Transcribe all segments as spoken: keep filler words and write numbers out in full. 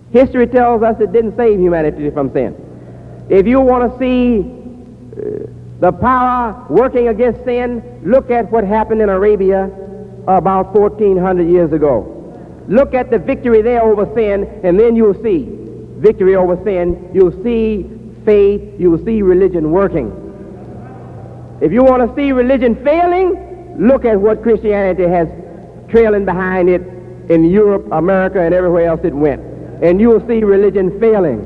History tells us it didn't save humanity from sin. If you want to see uh, the power working against sin, look at what happened in Arabia about fourteen hundred years ago. Look at the victory there over sin, and then you'll see victory over sin. You'll see faith. You'll see religion working. If you want to see religion failing, look at what Christianity has trailing behind it in Europe, America, and everywhere else it went. And you'll see religion failing.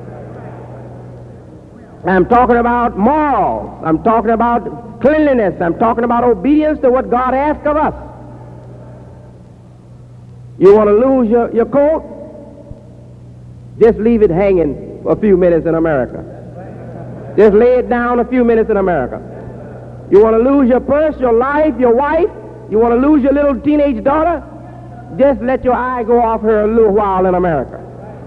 I'm talking about morals. I'm talking about cleanliness. I'm talking about obedience to what God asks of us. You want to lose your, your coat? Just leave it hanging for a few minutes in America. Just lay it down a few minutes in America. You want to lose your purse, your life, your wife? You want to lose your little teenage daughter? Just let your eye go off her a little while in America.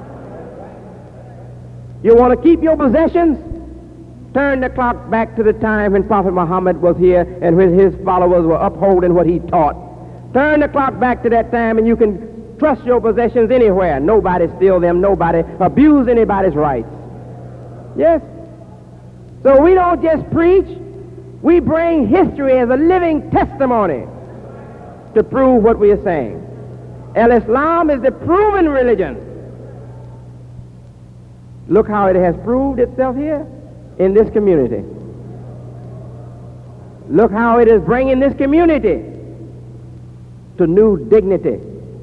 You want to keep your possessions? Turn the clock back to the time when Prophet Muhammad was here and when his followers were upholding what he taught. Turn the clock back to that time and you can trust your possessions anywhere. Nobody steal them. Nobody abuse anybody's rights. Yes? So we don't just preach. We bring history as a living testimony to prove what we are saying. Al-Islam is the proven religion. Look how it has proved itself here in this community. Look how it is bringing this community to new dignity,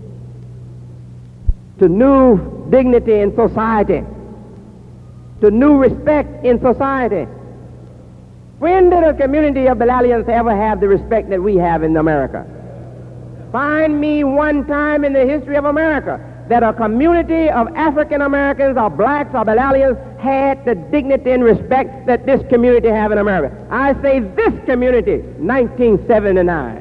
to new dignity in society, to new respect in society. When did a community of Bilalians ever have the respect that we have in America? Find me one time in the history of America that a community of African Americans or blacks or Bilalians had the dignity and respect that this community have in America. I say this community, nineteen seventy-nine.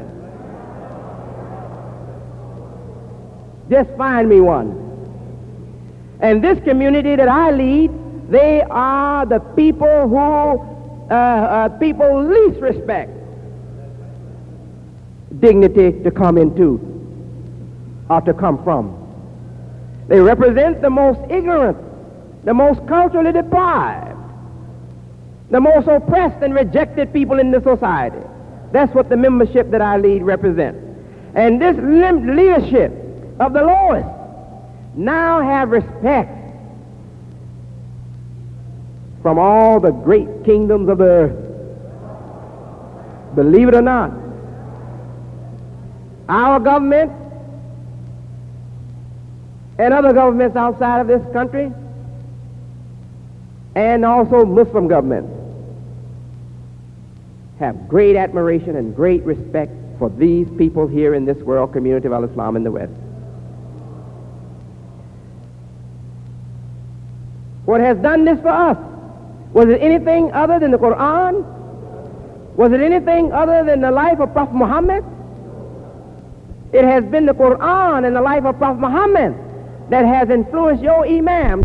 Just find me one. And this community that I lead, they are the people who uh, uh, people least respect dignity to come into or to come from. They represent the most ignorant, the most culturally deprived, the most oppressed and rejected people in the society. That's what the membership that I lead represents. And this lim- leadership of the lowest now have respect from all the great kingdoms of the earth. Believe it or not, our government and other governments outside of this country, and also Muslim governments, have great admiration and great respect for these people here in this world community of Al-Islam in the West. What has done this for us? Was it anything other than the Quran? Was it anything other than the life of Prophet Muhammad? It has been the Quran and the life of Prophet Muhammad that has influenced your imam.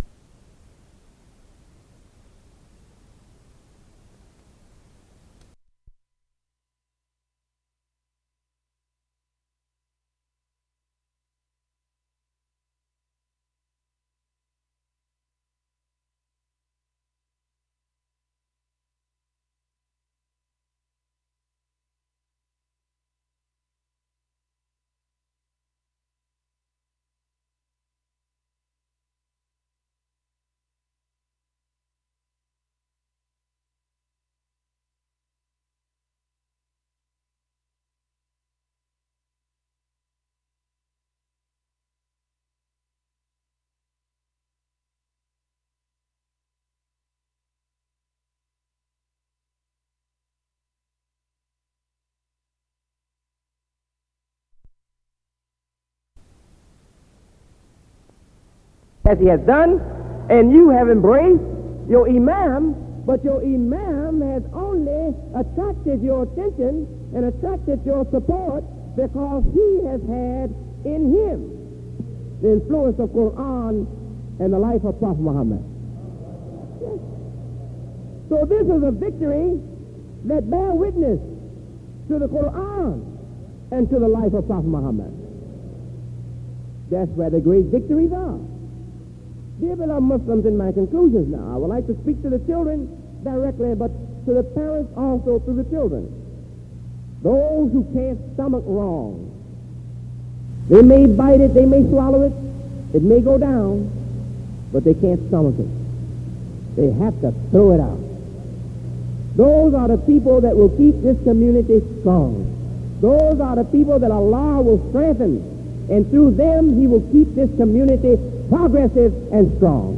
As he has done, and you have embraced your imam, but your imam has only attracted your attention and attracted your support because he has had in him the influence of Quran and the life of Prophet Muhammad. Yes. So this is a victory that bear witness to the Quran and to the life of Prophet Muhammad. That's where the great victories are. Dear beloved Muslims, in my conclusions now, I would like to speak to the children directly, but to the parents also through the children. Those who can't stomach wrong. They may bite it, they may swallow it, it may go down, but they can't stomach it. They have to throw it out. Those are the people that will keep this community strong. Those are the people that Allah will strengthen, and through them He will keep this community progressive and strong.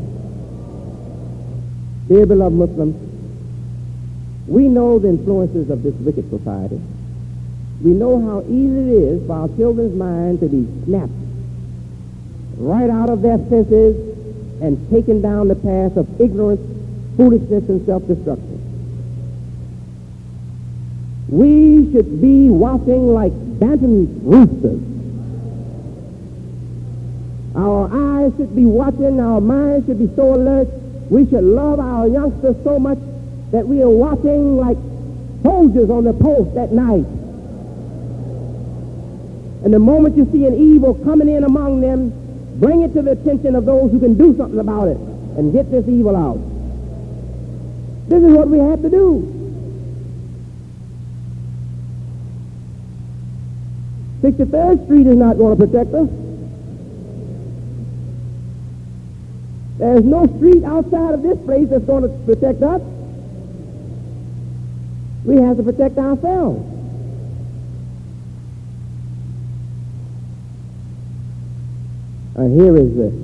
Dear beloved Muslims, we know the influences of this wicked society. We know how easy it is for our children's mind to be snapped right out of their senses and taken down the path of ignorance, foolishness, and self-destruction. We should be watching like bantam roosters. Our eyes should be watching, our minds should be so alert. We should love our youngsters so much that we are watching like soldiers on the post at night. And the moment you see an evil coming in among them, bring it to the attention of those who can do something about it and get this evil out. This is what we have to do. sixty-third Street is not going to protect us. There's no street outside of this place that's going to protect us. We have to protect ourselves. And here is the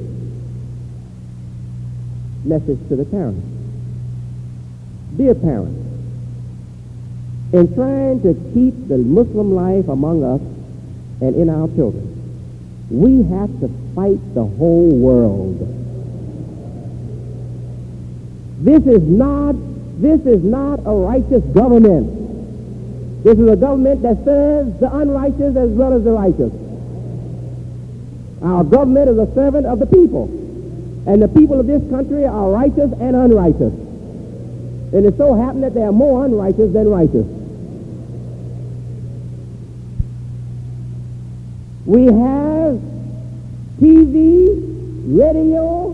message to the parents. Dear parents, in trying to keep the Muslim life among us and in our children, we have to fight the whole world. This is not, this is not a righteous government. This is a government that serves the unrighteous as well as the righteous. Our government is a servant of the people, and the people of this country are righteous and unrighteous. And it so happens that they are more unrighteous than righteous. We have T V, radio,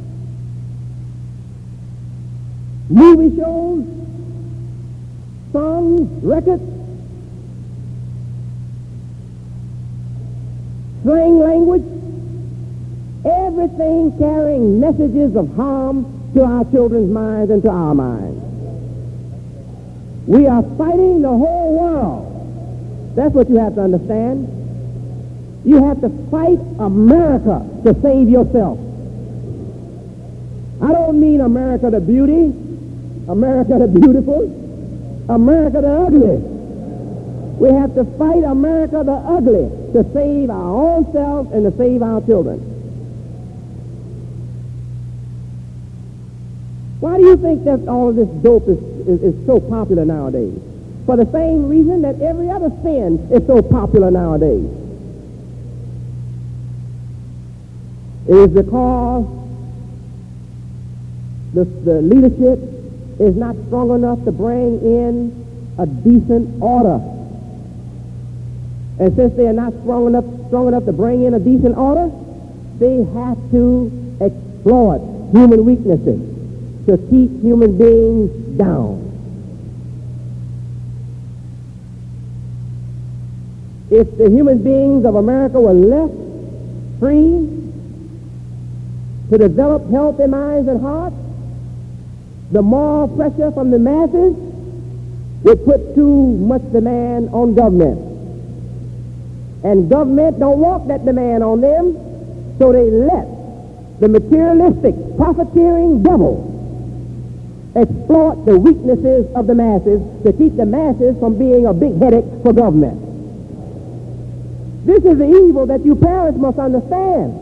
movie shows, songs, records, slang language, everything carrying messages of harm to our children's minds and to our minds. We are fighting the whole world. That's what you have to understand. You have to fight America to save yourself. I don't mean America the beauty, America the beautiful, America the ugly. We have to fight America the ugly to save our own selves and to save our children. Why do you think that all of this dope is, is, is so popular nowadays? For the same reason that every other sin is so popular nowadays. It is because the, the leadership is not strong enough to bring in a decent order. And since they are not strong enough, strong enough to bring in a decent order, they have to exploit human weaknesses to keep human beings down. If the human beings of America were left free to develop healthy minds and hearts, the moral pressure from the masses would put too much demand on government. And government don't want that demand on them, so they let the materialistic, profiteering devil exploit the weaknesses of the masses to keep the masses from being a big headache for government. This is the evil that you parents must understand.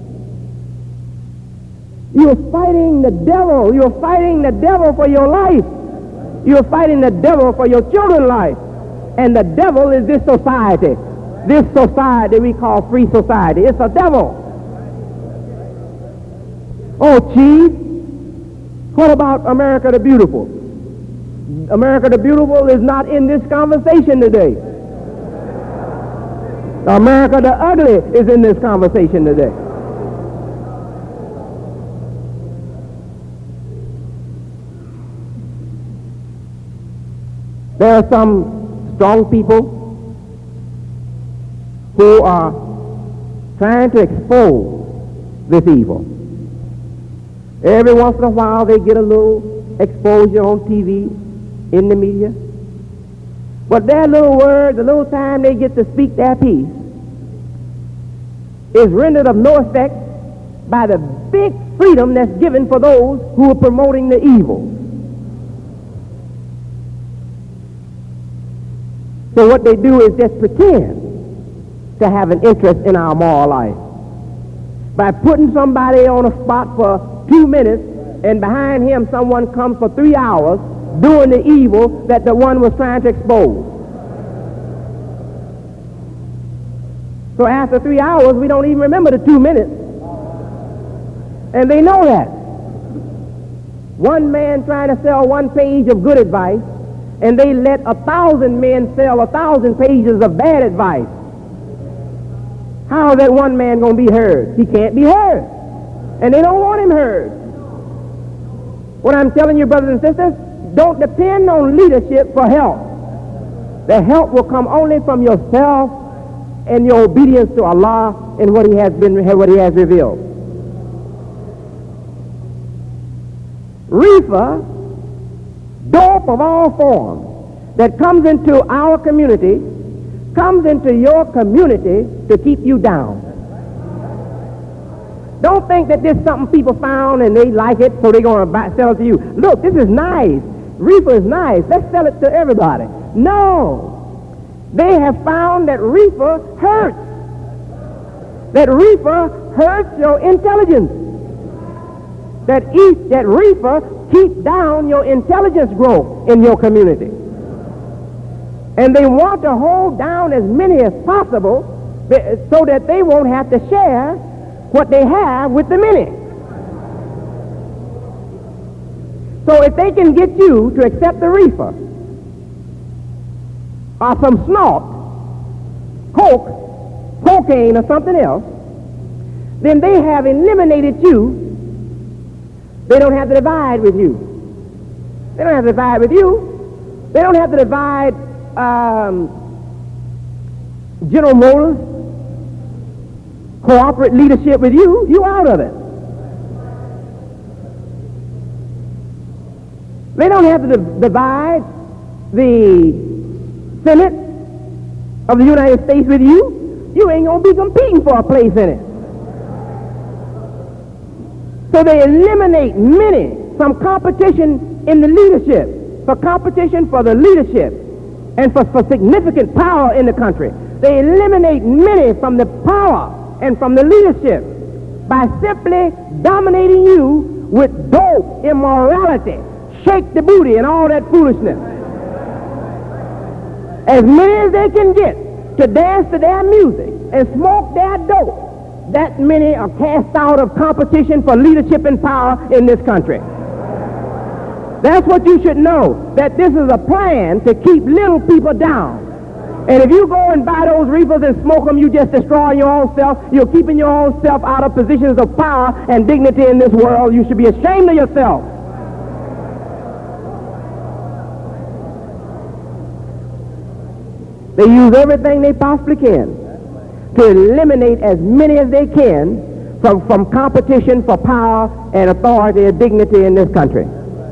You're fighting the devil. You're fighting the devil for your life. You're fighting the devil for your children's life. And the devil is this society. This society we call free society. It's a devil. Oh, Chief, what about America the Beautiful? America the Beautiful is not in this conversation today. America the Ugly is in this conversation today. There are some strong people who are trying to expose this evil. Every once in a while they get a little exposure on T V, in the media. But their little word, the little time they get to speak their piece, is rendered of no effect by the big freedom that's given for those who are promoting the evil. So what they do is just pretend to have an interest in our moral life by putting somebody on a spot for two minutes, and behind him someone comes for three hours doing the evil that the one was trying to expose. So after three hours, we don't even remember the two minutes. And they know that. One man trying to sell one page of good advice, and they let a thousand men sell a thousand pages of bad advice. How is that one man going to be heard? He can't be heard. And they don't want him heard. What I'm telling you, brothers and sisters, don't depend on leadership for help. The help will come only from yourself and your obedience to Allah and what He has been, what He has revealed. Reefer, dope of all forms, that comes into our community, comes into your community to keep you down. Don't think that this is something people found and they like it, so they're going to sell it to you. Look, this is nice. Reefer is nice. Let's sell it to everybody. No. They have found that reefer hurts. That reefer hurts your intelligence. That each, that reefer keeps down your intelligence growth in your community. And they want to hold down as many as possible so that they won't have to share what they have with the many. So if they can get you to accept the reefer or some snort, coke, cocaine or something else, then they have eliminated you. They don't have to divide with you. They don't have to divide with you. They don't have to divide um, General Motors, corporate leadership with you. You out of it. They don't have to div- divide the Senate of the United States with you. You ain't going to be competing for a place in it. So they eliminate many from competition in the leadership, for competition for the leadership, and for, for significant power in the country. They eliminate many from the power and from the leadership by simply dominating you with dope, immorality, shake the booty, and all that foolishness. As many as they can get to dance to their music and smoke their dope, that many are cast out of competition for leadership and power in this country. That's what you should know, that this is a plan to keep little people down. And if you go and buy those reefers and smoke them, you just destroy your own self. You're keeping your own self out of positions of power and dignity in this world. You should be ashamed of yourself. They use everything they possibly can to eliminate as many as they can from, from competition for power and authority and dignity in this country.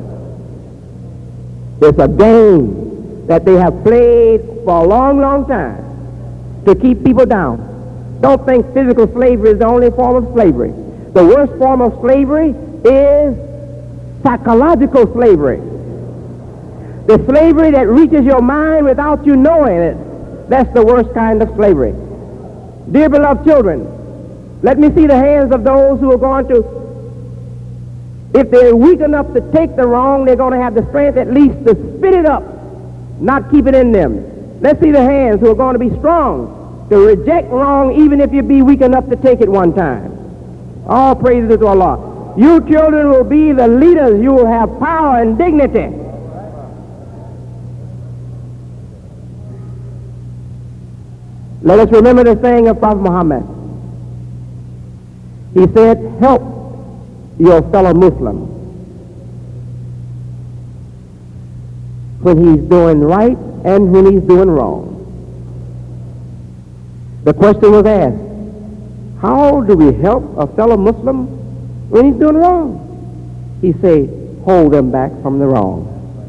It's a game that they have played for a long, long time to keep people down. Don't think physical slavery is the only form of slavery. The worst form of slavery is psychological slavery. The slavery that reaches your mind without you knowing it. That's the worst kind of slavery. Dear beloved children, let me see the hands of those who are going to, if they're weak enough to take the wrong, they're going to have the strength at least to spit it up, not keep it in them. Let's see the hands who are going to be strong to reject wrong even if you be weak enough to take it one time. All praises to Allah. You children will be the leaders. You will have power and dignity. Let us remember the saying of Prophet Muhammad. He said, help your fellow Muslim. when he's doing right and when he's doing wrong. The question was asked, how do we help a fellow Muslim when he's doing wrong? He said, hold them back from the wrong.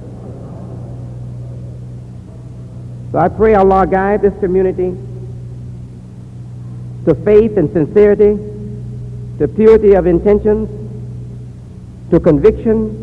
So I pray Allah guide this community to faith and sincerity, to purity of intentions, to conviction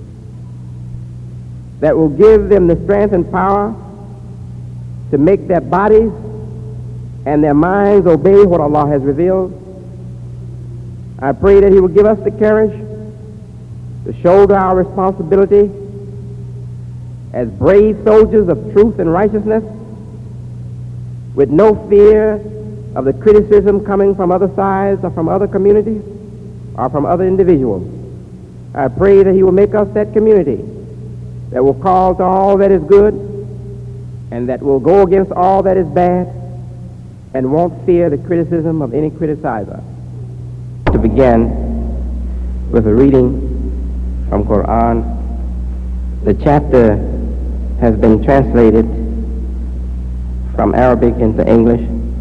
that will give them the strength and power to make their bodies and their minds obey what Allah has revealed. I pray that He will give us the courage to shoulder our responsibility as brave soldiers of truth and righteousness, with no fear of the criticism coming from other sides or from other communities or from other individuals. I pray that He will make us that community that will call to all that is good and that will go against all that is bad and won't fear the criticism of any criticizer. To begin with a reading from Quran, the chapter has been translated from Arabic into English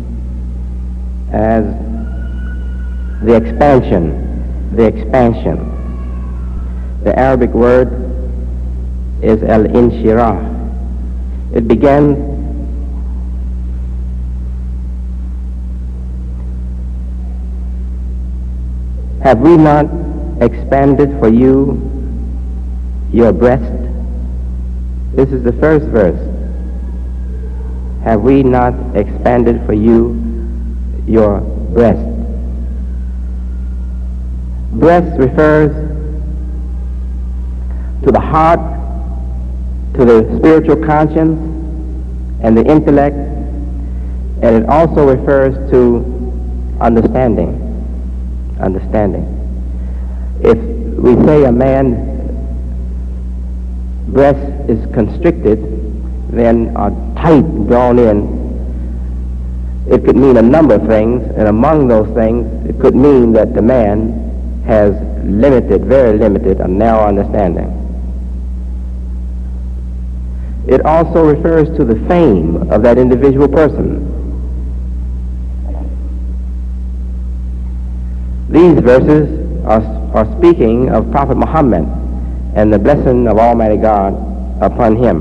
as the expansion, the expansion. The Arabic word is al-inshirah. It begins have we not expanded for you your breast? This is the first verse. Have we not expanded for you your breast? Breast refers to the heart, to the spiritual conscience and the intellect, and it also refers to understanding. Understanding. If we say a man's breast is constricted, then or tight, drawn in, it could mean a number of things, and among those things, it could mean that the man has limited, very limited, a narrow understanding. It also refers to the fame of that individual person. These verses are, are speaking of Prophet Muhammad and the blessing of Almighty God upon him.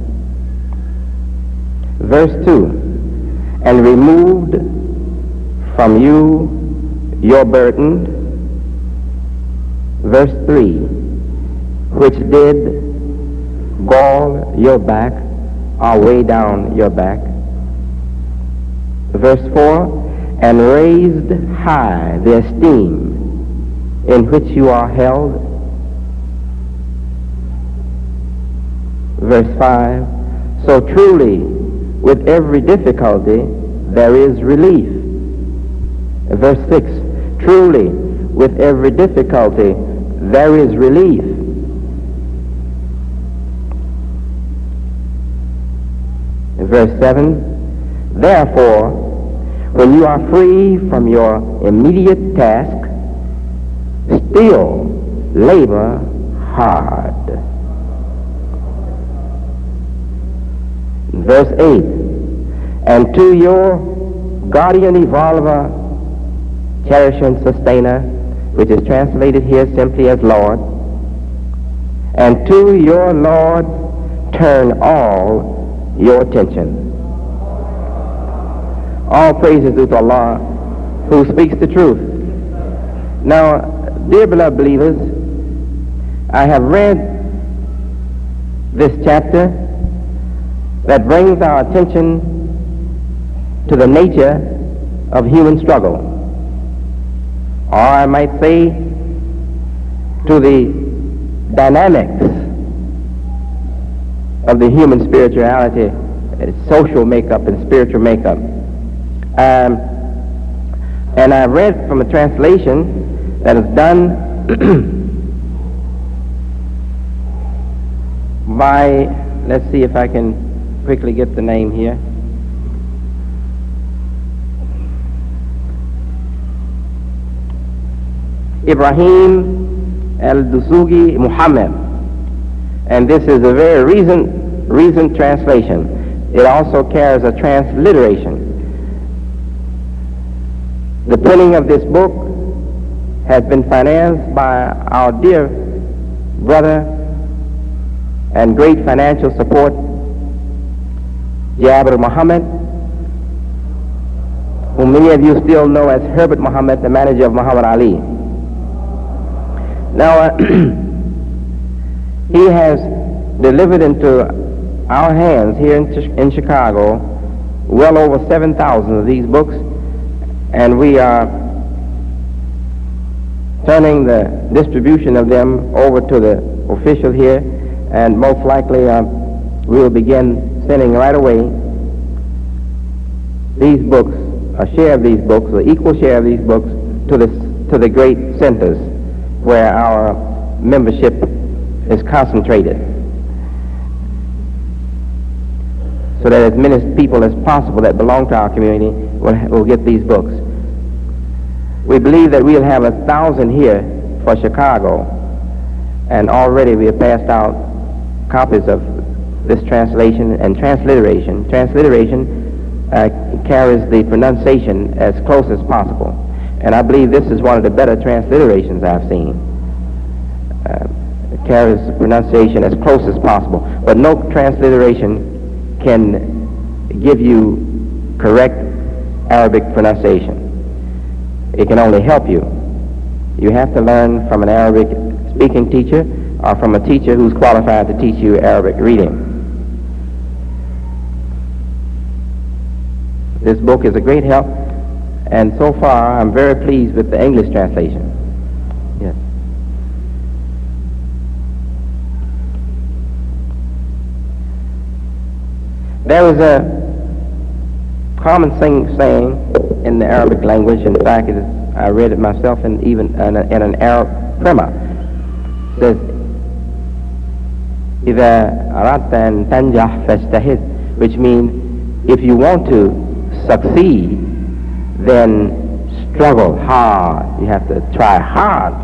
Verse two, and removed from you your burden. Verse three, which did gall your back or weigh down your back. Verse four, and raised high the esteem in which you are held. Verse five, so truly with every difficulty there is relief. Verse six, truly with every difficulty there is relief. Verse seven, therefore, when you are free from your immediate task, still labor hard. Verse eight, and to your guardian evolver, cherishing sustainer, which is translated here simply as Lord, and to your Lord turn all your attention. All praises due to Allah, who speaks the truth. Now, dear beloved believers, I have read this chapter that brings our attention to the nature of human struggle, or I might say to the dynamics of the human spirituality, its social makeup and spiritual makeup. Um, and I read from a translation that is done by, let's see if I can quickly get the name here. Ibrahim al-Dusugi Muhammad. And this is a very recent recent translation. It also carries a transliteration. The printing of this book has been financed by our dear brother and great financial support, Jabir Muhammad, whom many of you still know as Herbert Muhammad, the manager of Muhammad Ali. Now, uh, he has delivered into our hands here in, in Chicago well over seven thousand of these books, and we are turning the distribution of them over to the official here, and most likely uh, we will begin sending right away these books, a share of these books, or equal share of these books, to the, to the great centers where our membership is concentrated, so that as many people as possible that belong to our community will, will get these books. We believe that we'll have a thousand here for Chicago, and already we have passed out copies of this translation and transliteration. Transliteration uh, carries the pronunciation as close as possible, and I believe this is one of the better transliterations I've seen. Uh, it carries the pronunciation as close as possible, but no transliteration can give you correct Arabic pronunciation. It can only help you. You have to learn from an Arabic speaking teacher or from a teacher who's qualified to teach you Arabic reading. This book is a great help, and so far I'm very pleased with the English translation. Yes. There is a common thing saying in the Arabic language. In fact, it is, I read it myself in even in, a, in an Arab primer. It says, إِذَا أَرَدْتَ أَن تَنْجَحْ فَاجْتَهِدْ, which means if you want to succeed, then struggle hard. You have to try hard.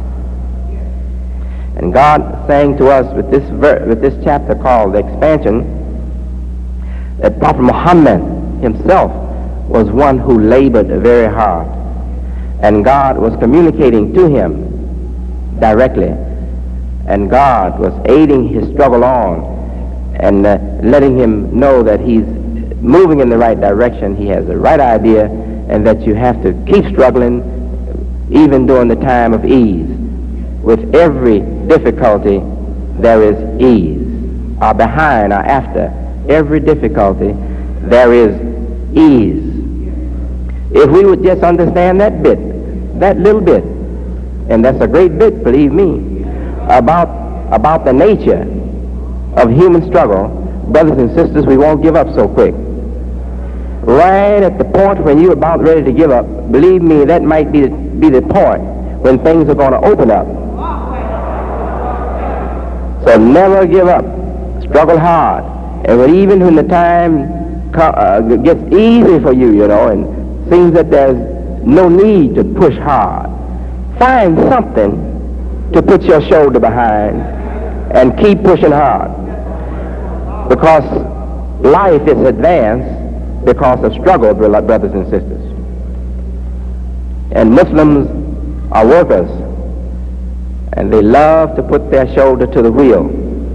And God saying to us with this ver- with this chapter called the expansion, that Prophet Muhammad himself was one who labored very hard, and God was communicating to him directly, and God was aiding his struggle on and uh, letting him know that he's moving in the right direction, he has the right idea, and that you have to keep struggling even during the time of ease. With every difficulty there is ease, or behind or after every difficulty there is ease. If we would just understand that bit, that little bit, and that's a great bit, believe me, about about the nature of human struggle, brothers and sisters, we won't give up so quick. Right at the point when you're about ready to give up, believe me, that might be the, be the point when things are going to open up. So never give up. Struggle hard. And when, even when the time co- uh, gets easy for you, you know, and seems that there's no need to push hard, find something to put your shoulder behind and keep pushing hard. Because life is advanced because of struggle, brothers and sisters. And Muslims are workers, and they love to put their shoulder to the wheel.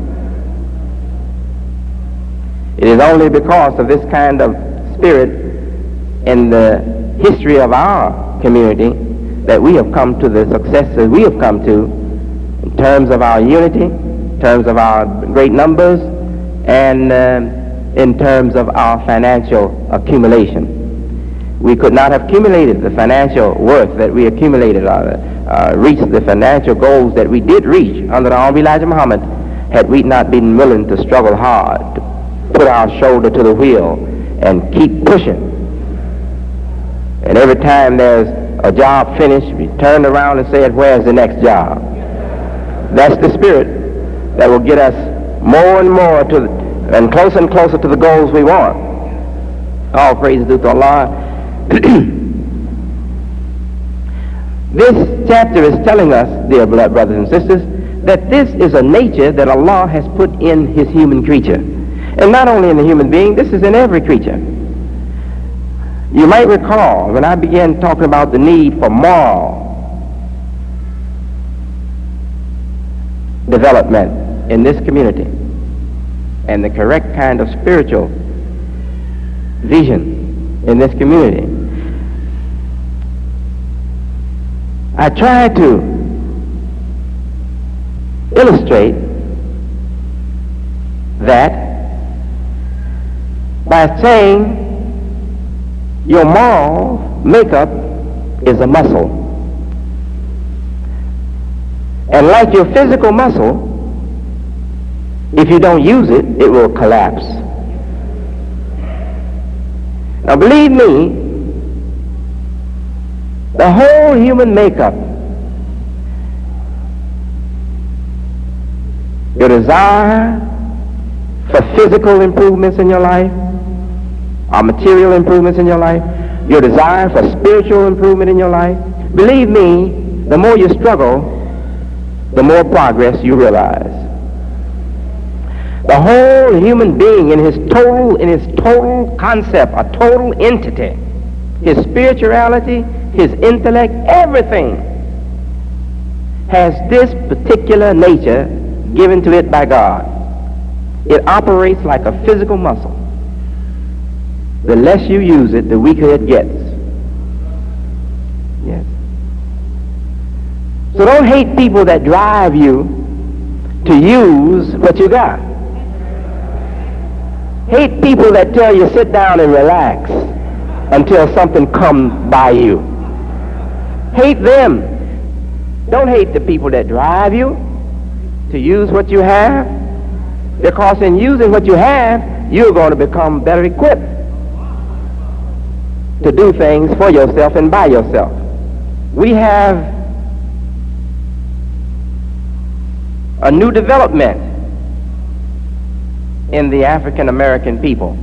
It is only because of this kind of spirit in the history of our community that we have come to the successes we have come to in terms of our unity, in terms of our great numbers, and uh, in terms of our financial accumulation. We could not have accumulated the financial worth that we accumulated, or uh, reached the financial goals that we did reach under the Honorable Elijah Muhammad, had we not been willing to struggle hard, to put our shoulder to the wheel and keep pushing. And every time there's a job finished, we turn around and said, where's the next job? That's the spirit that will get us more and more to the, and closer and closer to the goals we want. All praise due to Allah. This chapter is telling us, dear blood brothers and sisters, that this is a nature that Allah has put in his human creature. And not only in the human being, this is in every creature. You might recall when I began talking about the need for moral development in this community and the correct kind of spiritual vision in this community. I tried to illustrate that by saying your moral makeup is a muscle. And like your physical muscle, if you don't use it, it will collapse. Now believe me, the whole human makeup, your desire for physical improvements in your life, or material improvements in your life, your desire for spiritual improvement in your life, believe me, the more you struggle, the more progress you realize. The whole human being in his total, in his total concept, a total entity, his spirituality, his intellect, everything has this particular nature given to it by God. It operates like a physical muscle. The less you use it, the weaker it gets. Yes. So don't hate people that drive you to use what you got. Hate people that tell you sit down and relax until something comes by you. Hate them. Don't hate the people that drive you to use what you have, because in using what you have, you're going to become better equipped to do things for yourself and by yourself. We have a new development in the African American people.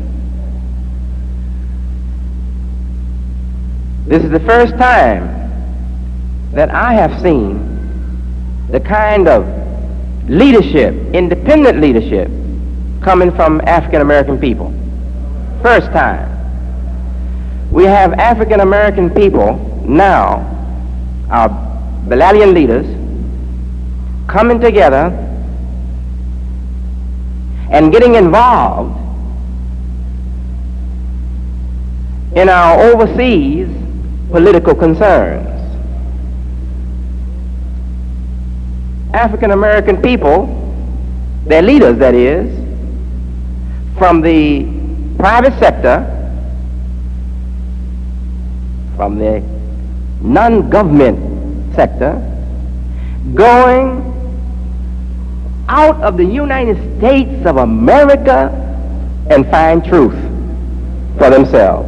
This is the first time that I have seen the kind of leadership, independent leadership, coming from African American people. First time. We have African American people now, our Bilalian leaders, coming together and getting involved in our overseas political concerns. African American people, their leaders that is, from the private sector, from the non-government sector, going out of the United States of America and find truth for themselves.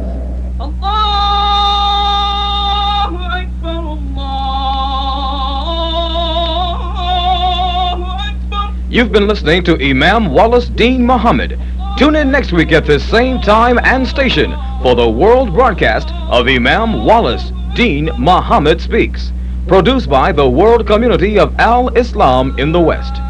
You've been listening to Imam Wallace Dean Muhammad. Tune in next week at this same time and station for the world broadcast of Imam Wallace Dean Muhammad Speaks, produced by the World Community of Al-Islam in the West.